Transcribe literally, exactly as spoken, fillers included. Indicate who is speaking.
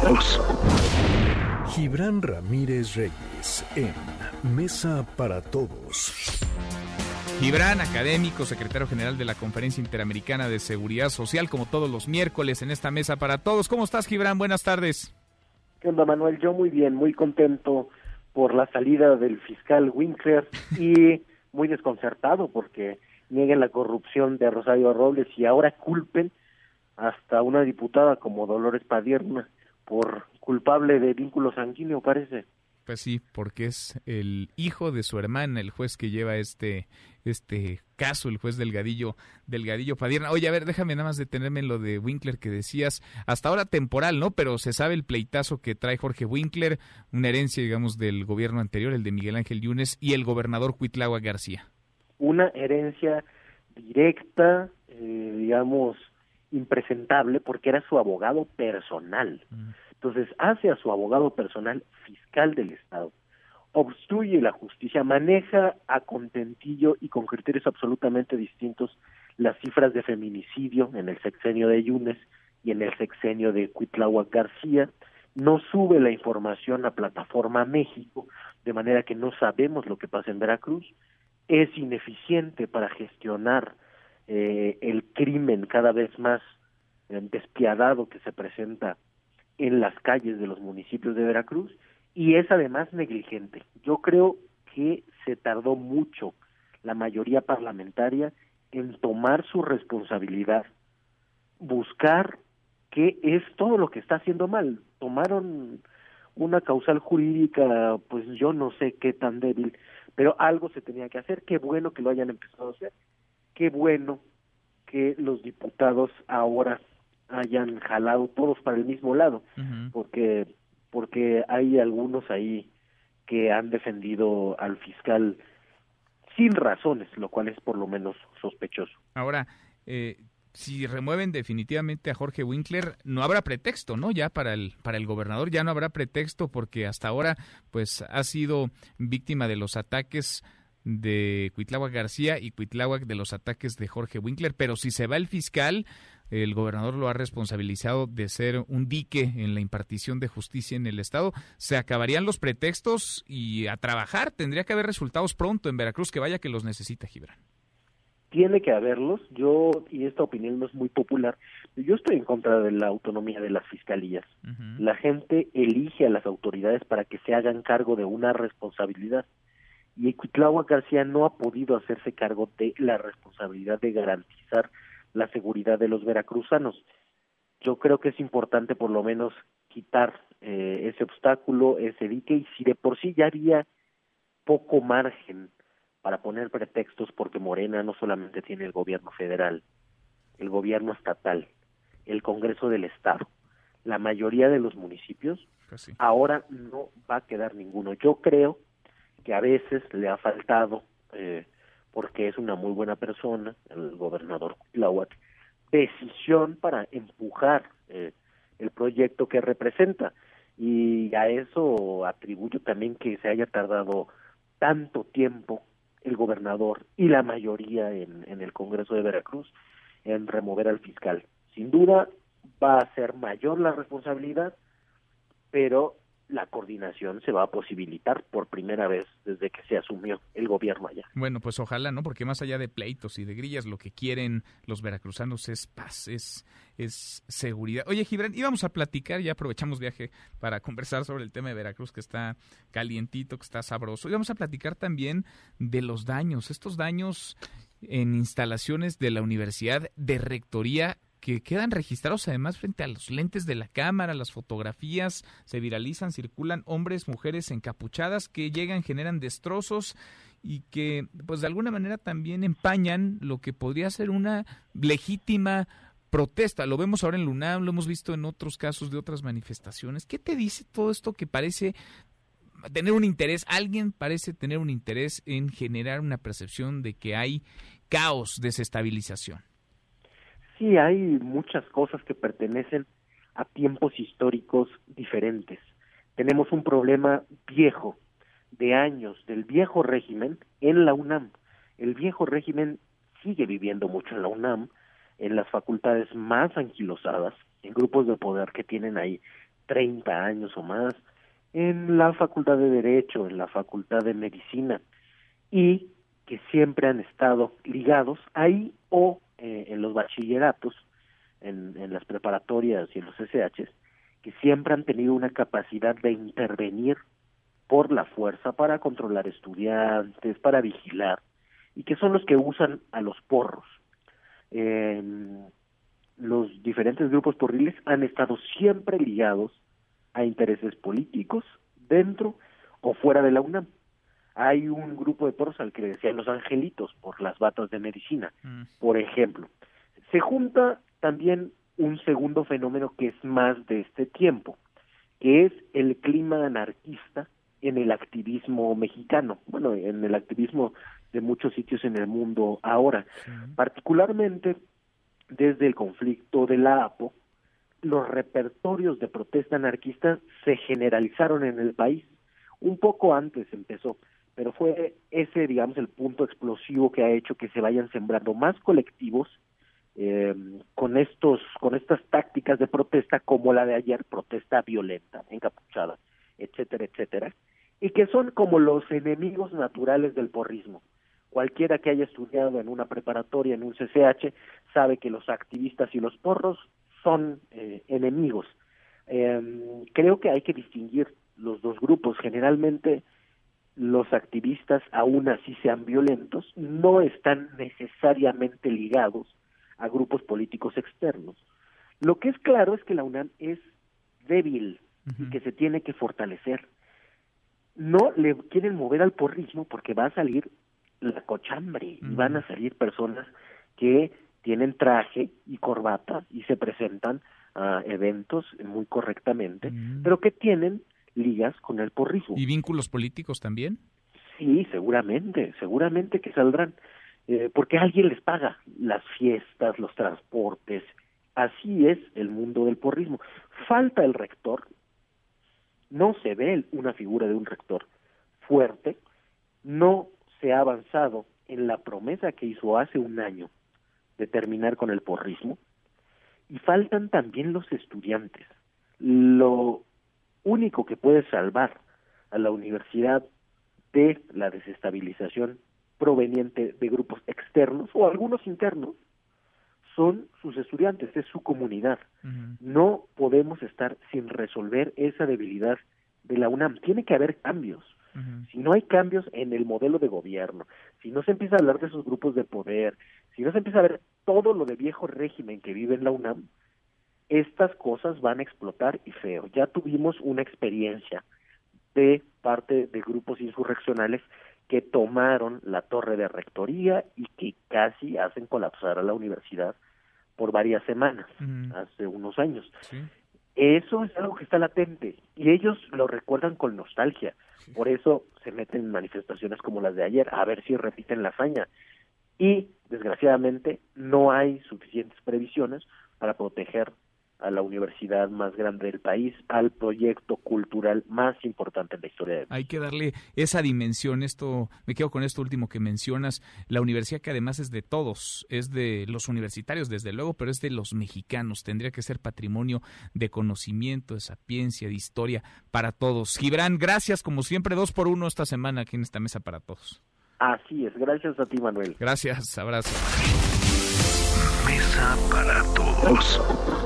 Speaker 1: todos.
Speaker 2: Gibran Ramírez Reyes en Mesa para Todos.
Speaker 3: Gibran, académico, secretario general de la Conferencia Interamericana de Seguridad Social, como todos los miércoles en esta Mesa para Todos. ¿Cómo estás, Gibran? Buenas tardes.
Speaker 4: ¿Qué onda, Manuel? Yo muy bien, muy contento por la salida del fiscal Winkler y muy desconcertado porque nieguen la corrupción de Rosario Robles y ahora culpen hasta una diputada como Dolores Padierna por culpable de vínculo sanguíneo, parece.
Speaker 3: Pues sí, porque es el hijo de su hermana, el juez que lleva este este caso, el juez Delgadillo, Delgadillo Padierna. Oye, a ver, déjame nada más detenerme en lo de Winkler que decías, hasta ahora temporal, ¿no? Pero se sabe el pleitazo que trae Jorge Winkler, una herencia, digamos, del gobierno anterior, el de Miguel Ángel Yunes, y el gobernador Cuitláhuac García. Una
Speaker 4: herencia directa, eh, digamos, impresentable, porque era su abogado personal. Mm. Entonces, hace a su abogado personal fiscal del Estado, obstruye la justicia, maneja a contentillo y con criterios absolutamente distintos las cifras de feminicidio en el sexenio de Yunes y en el sexenio de Cuitláhuac García, no sube la información a Plataforma México, de manera que no sabemos lo que pasa en Veracruz, es ineficiente para gestionar eh, el crimen cada vez más eh, despiadado que se presenta en las calles de los municipios de Veracruz, y es además negligente. Yo creo que se tardó mucho la mayoría parlamentaria en tomar su responsabilidad, buscar qué es todo lo que está haciendo mal. Tomaron una causal jurídica, pues yo no sé qué tan débil, pero algo se tenía que hacer. Qué bueno que lo hayan empezado a hacer, qué bueno que los diputados ahora hayan jalado todos para el mismo lado, uh-huh. porque porque hay algunos ahí que han defendido al fiscal sin razones, lo cual es por lo menos sospechoso.
Speaker 3: Ahora, eh, si remueven definitivamente a Jorge Winkler, no habrá pretexto, ¿no? Ya para el para el gobernador ya no habrá pretexto, porque hasta ahora pues ha sido víctima de los ataques de Cuitláhuac García y Cuitláhuac de los ataques de Jorge Winkler, pero si se va el fiscal, el gobernador lo ha responsabilizado de ser un dique en la impartición de justicia en el estado, se acabarían los pretextos y a trabajar. Tendría que haber resultados pronto en Veracruz, que vaya que los necesita, Gibran.
Speaker 4: Tiene que haberlos. Yo, y esta opinión no es muy popular, yo estoy en contra de la autonomía de las fiscalías. Uh-huh. La gente elige a las autoridades para que se hagan cargo de una responsabilidad, y Cuitláhuac García no ha podido hacerse cargo de la responsabilidad de garantizar la seguridad de los veracruzanos. Yo creo que es importante por lo menos quitar eh, ese obstáculo, ese dique, y si de por sí ya había poco margen para poner pretextos, porque Morena no solamente tiene el gobierno federal, el gobierno estatal, el Congreso del Estado, la mayoría de los municipios, pues sí. Ahora no va a quedar ninguno. Yo creo que a veces le ha faltado, eh, porque es una muy buena persona, el gobernador Cuitláhuac, decisión para empujar eh, el proyecto que representa, y a eso atribuyo también que se haya tardado tanto tiempo el gobernador y la mayoría en, en el Congreso de Veracruz en remover al fiscal. Sin duda va a ser mayor la responsabilidad, pero la coordinación se va a posibilitar por primera vez desde que se asumió el gobierno allá.
Speaker 3: Bueno, pues ojalá, ¿no? Porque más allá de pleitos y de grillas, lo que quieren los veracruzanos es paz, es, es seguridad. Oye, Gibran, íbamos a platicar, ya aprovechamos viaje para conversar sobre el tema de Veracruz, que está calientito, que está sabroso. Y vamos a platicar también de los daños, estos daños en instalaciones de la universidad, de rectoría, que quedan registrados además frente a los lentes de la cámara, las fotografías se viralizan, circulan hombres, mujeres encapuchadas que llegan, generan destrozos y que pues de alguna manera también empañan lo que podría ser una legítima protesta. Lo vemos ahora en la UNAM, lo hemos visto en otros casos de otras manifestaciones. ¿Qué te dice todo esto que parece tener un interés? Alguien parece tener un interés en generar una percepción de que hay caos, desestabilización.
Speaker 4: Sí, hay muchas cosas que pertenecen a tiempos históricos diferentes. Tenemos un problema viejo, de años, del viejo régimen en la UNAM. El viejo régimen sigue viviendo mucho en la UNAM, en las facultades más anquilosadas, en grupos de poder que tienen ahí treinta años o más, en la Facultad de Derecho, en la Facultad de Medicina, y que siempre han estado ligados ahí o eh, en los bachilleratos, en, en las preparatorias y en los S Hs, que siempre han tenido una capacidad de intervenir por la fuerza para controlar estudiantes, para vigilar, y que son los que usan a los porros. Eh, los diferentes grupos porriles han estado siempre ligados a intereses políticos dentro o fuera de la UNAM. Hay un grupo de porros al que le decían los angelitos por las batas de medicina, mm. por ejemplo. Se junta también un segundo fenómeno que es más de este tiempo, que es el clima anarquista en el activismo mexicano, bueno, en el activismo de muchos sitios en el mundo ahora, sí. particularmente desde el conflicto de la A P O, los repertorios de protesta anarquista se generalizaron en el país. Un poco antes empezó, pero fue ese, digamos, el punto explosivo que ha hecho que se vayan sembrando más colectivos eh, con estos, con estas tácticas de protesta como la de ayer, protesta violenta, encapuchada, etcétera, etcétera, y que son como los enemigos naturales del porrismo. Cualquiera que haya estudiado en una preparatoria, en un C C H, sabe que los activistas y los porros son eh, enemigos. Eh, creo que hay que distinguir los dos grupos. Generalmente los activistas, aún así sean violentos, no están necesariamente ligados a grupos políticos externos. Lo que es claro es que la UNAM es débil uh-huh. y que se tiene que fortalecer. No le quieren mover al porrismo porque va a salir la cochambre uh-huh. y van a salir personas que tienen traje y corbata y se presentan a eventos muy correctamente, uh-huh. pero que tienen ligas con el porrismo.
Speaker 3: ¿Y vínculos políticos también?
Speaker 4: Sí, seguramente, seguramente que saldrán, eh, porque alguien les paga las fiestas, los transportes. Así es el mundo del porrismo. Falta el rector, no se ve una figura de un rector fuerte, no se ha avanzado en la promesa que hizo hace un año de terminar con el porrismo, y faltan también los estudiantes. Lo único que puede salvar a la universidad de la desestabilización proveniente de grupos externos o algunos internos son sus estudiantes, es su comunidad. Uh-huh. No podemos estar sin resolver esa debilidad de la UNAM. Tiene que haber cambios. Uh-huh. Si no hay cambios en el modelo de gobierno, si no se empieza a hablar de esos grupos de poder, si no se empieza a ver todo lo de viejo régimen que vive en la UNAM, estas cosas van a explotar y feo. Ya tuvimos una experiencia de parte de grupos insurreccionales que tomaron la torre de rectoría y que casi hacen colapsar a la universidad por varias semanas, uh-huh. hace unos años. Sí. Eso es algo que está latente y ellos lo recuerdan con nostalgia. Sí. Por eso se meten en manifestaciones como las de ayer, a ver si repiten la hazaña. Y, desgraciadamente, no hay suficientes previsiones para proteger a la universidad más grande del país, al proyecto cultural más importante en la historia de México.
Speaker 3: Hay que darle esa dimensión. Esto, me quedo con esto último que mencionas, la universidad que además es de todos, es de los universitarios desde luego, pero es de los mexicanos, tendría que ser patrimonio de conocimiento, de sapiencia, de historia para todos. Gibran, gracias como siempre, dos por uno esta semana aquí en esta mesa para todos.
Speaker 4: Así es, gracias a ti, Manuel.
Speaker 3: Gracias, abrazo.
Speaker 2: Mesa para todos.